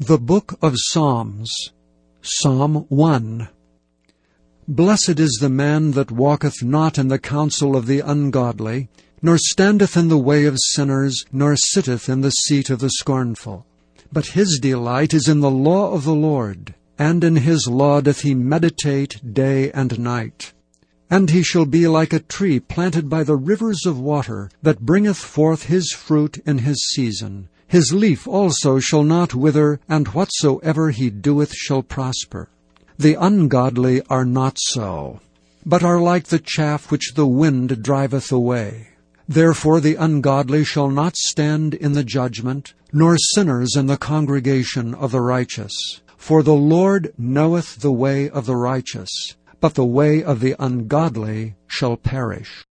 The Book of Psalms, Psalm 1. Blessed is the man that walketh not in the counsel of the ungodly, nor standeth in the way of sinners, nor sitteth in the seat of the scornful. But his delight is in the law of the Lord, and in his law doth he meditate day and night. And he shall be like a tree planted by the rivers of water, that bringeth forth his fruit in his season. His leaf also shall not wither, and whatsoever he doeth shall prosper. The ungodly are not so, but are like the chaff which the wind driveth away. Therefore the ungodly shall not stand in the judgment, nor sinners in the congregation of the righteous. For the Lord knoweth the way of the righteous, but the way of the ungodly shall perish.